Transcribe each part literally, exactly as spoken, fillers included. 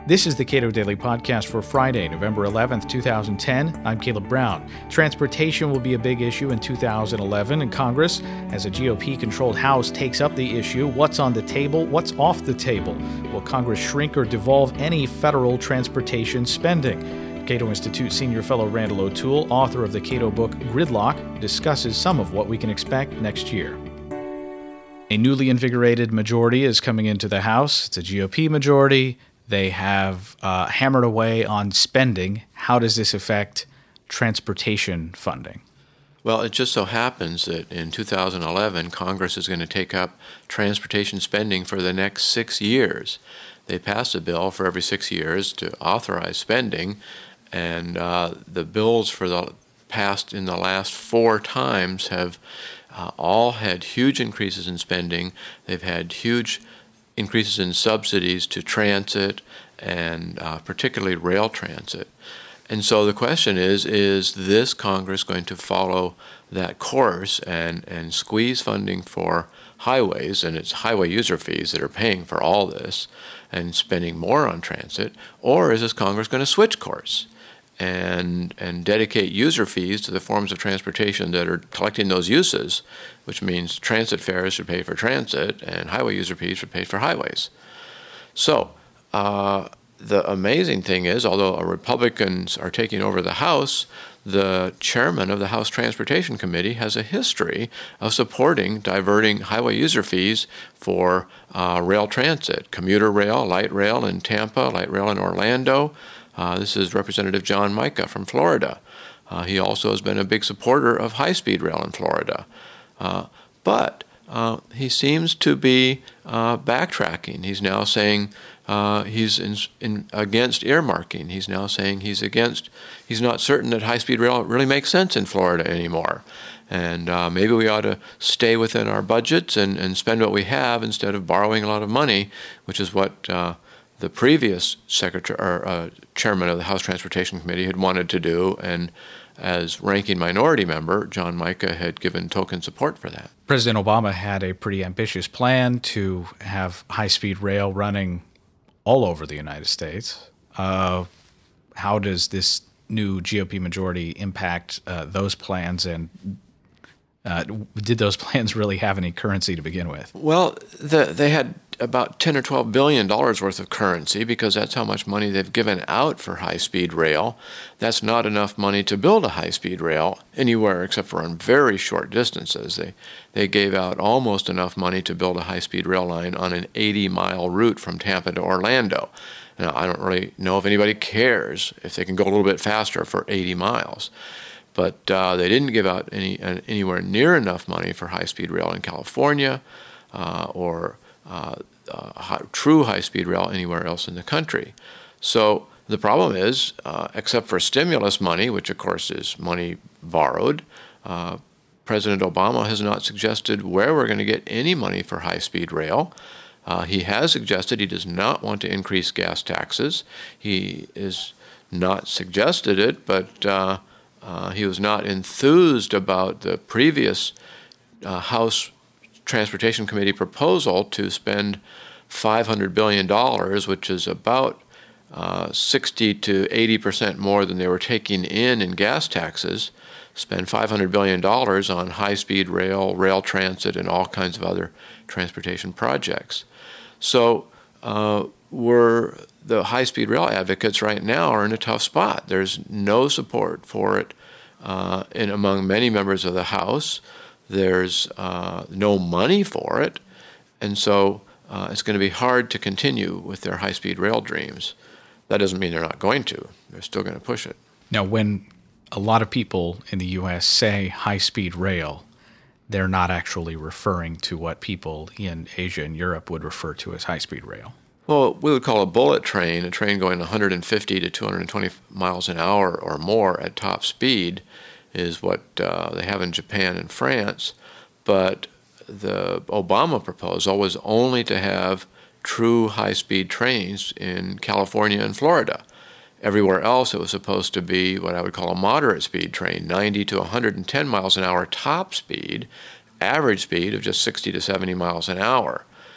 This is the Cato Daily Podcast for Friday, November eleventh, twenty ten. I'm Caleb Brown. Transportation will be a big issue in two thousand eleven in Congress as a G O P-controlled House takes up the issue. What's on the table? What's off the table? Will Congress shrink or devolve any federal transportation spending? Cato Institute Senior Fellow Randall O'Toole, author of the Cato book Gridlock, discusses some of what we can expect next year. A newly invigorated majority is coming into the House. It's a G O P majority. They have uh, hammered away on spending. How does this affect transportation funding? Well, it just so happens that in two thousand eleven, Congress is going to take up transportation spending for the next six years. They passed a bill for every six years to authorize spending, and uh, the bills for the passed in the last four times have uh, all had huge increases in spending. They've had huge increases in subsidies to transit and uh, particularly rail transit. And so the question is, is this Congress going to follow that course and, and squeeze funding for highways, and it's highway user fees that are paying for all this, and spending more on transit, or is this Congress going to switch course and and dedicate user fees to the forms of transportation that are collecting those uses, which means transit fares should pay for transit and highway user fees should pay for highways. So uh, the amazing thing is, although Republicans are taking over the House, the chairman of the House Transportation Committee has a history of supporting diverting highway user fees for uh, rail transit, commuter rail, light rail in Tampa, light rail in Orlando. Uh, this is Representative John Mica from Florida. Uh, he also has been a big supporter of high-speed rail in Florida. Uh, but uh, he seems to be uh, backtracking. He's now saying uh, he's in, in, against earmarking. He's now saying he's against, he's not certain that high-speed rail really makes sense in Florida anymore. And uh, maybe we ought to stay within our budgets and, and spend what we have instead of borrowing a lot of money, which is what uh, the previous secretary or uh, chairman of the House Transportation Committee had wanted to do, and as ranking minority member, John Mica had given token support for that. President Obama had a pretty ambitious plan to have high-speed rail running all over the United States. Uh, how does this new G O P majority impact uh, those plans, and uh, did those plans really have any currency to begin with? Well, the, they had about ten or twelve billion dollars worth of currency, because that's how much money they've given out for high-speed rail. That's not enough money to build a high-speed rail anywhere except for on very short distances. They they gave out almost enough money to build a high-speed rail line on an eighty-mile route from Tampa to Orlando. Now, I don't really know if anybody cares if they can go a little bit faster for eighty miles. But uh, they didn't give out any uh, anywhere near enough money for high-speed rail in California uh, or Uh, uh, high, true high-speed rail anywhere else in the country. So the problem is, uh, except for stimulus money, which of course is money borrowed, uh, President Obama has not suggested where we're going to get any money for high-speed rail. Uh, he has suggested he does not want to increase gas taxes. He has not suggested it, but uh, uh, he was not enthused about the previous uh, House Transportation Committee proposal to spend five hundred billion dollars, which is about uh, sixty to eighty percent more than they were taking in in gas taxes, spend five hundred billion dollars on high-speed rail, rail transit, and all kinds of other transportation projects. So uh, we're, the high-speed rail advocates right now are in a tough spot. There's no support for it uh, in among many members of the House. There's uh, no money for it, and so uh, it's going to be hard to continue with their high-speed rail dreams. That doesn't mean they're not going to. They're still going to push it. Now, when a lot of people in the U S say high-speed rail, they're not actually referring to what people in Asia and Europe would refer to as high-speed rail. Well, we would call a bullet train a train going one hundred fifty to two hundred twenty miles an hour or more at top speed, is what uh, they have in Japan and France, but the Obama proposal was only to have true high-speed trains in California and Florida. Everywhere else, it was supposed to be what I would call a moderate-speed train, ninety to one hundred ten miles an hour top speed, average speed of just sixty to seventy miles an hour.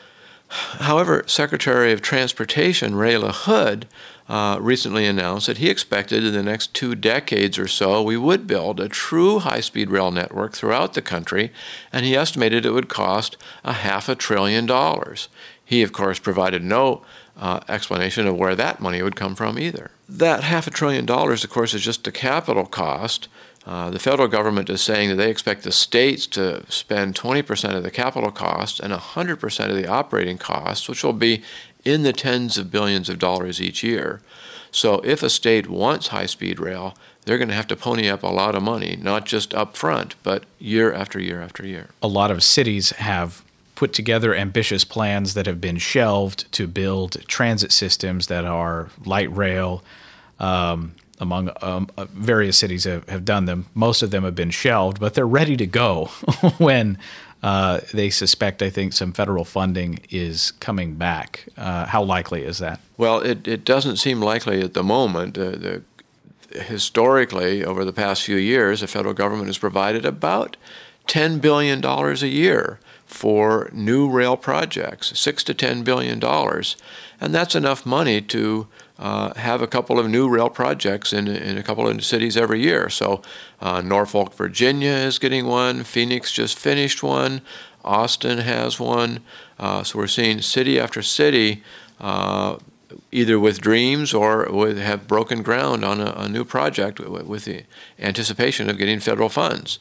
However, Secretary of Transportation Ray LaHood uh, recently announced that he expected in the next two decades or so we would build a true high-speed rail network throughout the country, and he estimated it would cost a half a trillion dollars. He, of course, provided no uh, explanation of where that money would come from either. That half a trillion dollars, of course, is just the capital cost. Uh, the federal government is saying that they expect the states to spend twenty percent of the capital costs and one hundred percent of the operating costs, which will be in the tens of billions of dollars each year. So if a state wants high-speed rail, they're going to have to pony up a lot of money, not just up front, but year after year after year. A lot of cities have put together ambitious plans that have been shelved to build transit systems that are light rail. Um, among um, uh, various cities have, have done them. Most of them have been shelved, but they're ready to go when uh, they suspect, I think, some federal funding is coming back. Uh, how likely is that? Well, it, it doesn't seem likely at the moment. Uh, the, historically, over the past few years, the federal government has provided about ten billion dollars a year for new rail projects, six to ten billion dollars, and that's enough money to uh, have a couple of new rail projects in in a couple of cities every year. So, uh, Norfolk, Virginia is getting one. Phoenix just finished one. Austin has one. Uh, so we're seeing city after city, uh, either with dreams or with have broken ground on a, a new project with the anticipation of getting federal funds.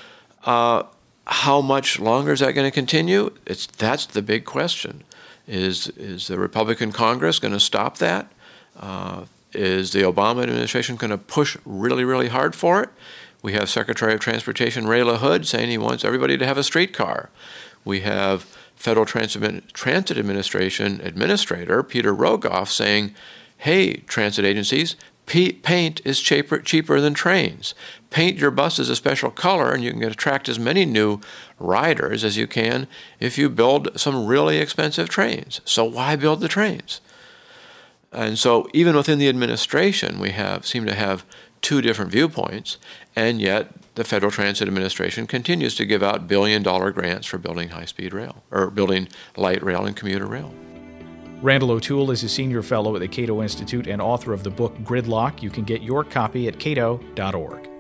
Uh, How much longer is that going to continue? It's that's the big question. Is is the Republican Congress going to stop that? Uh, is the Obama administration going to push really, really hard for it? We have Secretary of Transportation Ray LaHood saying he wants everybody to have a streetcar. We have Federal Transit, Transit Administration Administrator Peter Rogoff saying, hey, transit agencies, paint is cheaper, cheaper than trains. Paint your buses a special color and you can attract as many new riders as you can if you build some really expensive trains. So why build the trains? And so even within the administration, we have seem to have two different viewpoints, and yet the Federal Transit Administration continues to give out billion-dollar grants for building high-speed rail, or building light rail and commuter rail. Randall O'Toole is a senior fellow at the Cato Institute and author of the book Gridlock. You can get your copy at cato dot org.